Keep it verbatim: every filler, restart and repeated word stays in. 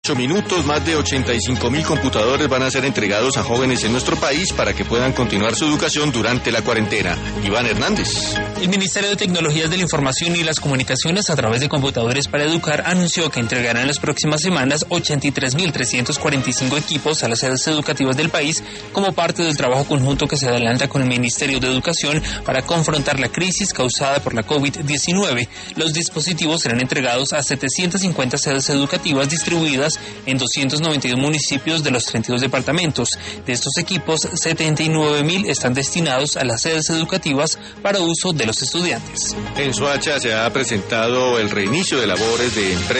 minutos, más de ochenta y cinco mil computadores van a ser entregados a jóvenes en nuestro país para que puedan continuar su educación durante la cuarentena. Iván Hernández. El Ministerio de Tecnologías de la Información y las Comunicaciones, a través de Computadores para Educar, anunció que entregará en las próximas semanas ochenta y tres mil trescientos cuarenta y cinco equipos a las sedes educativas del país como parte del trabajo conjunto que se adelanta con el Ministerio de Educación para confrontar la crisis causada por la COVID diecinueve. Los dispositivos serán entregados a setecientas cincuenta sedes educativas distribuidas en doscientos noventa y dos municipios de los treinta y dos departamentos. De estos equipos, setenta y nueve mil están destinados a las sedes educativas para uso de los estudiantes. En Soacha se ha presentado el reinicio de labores de empresas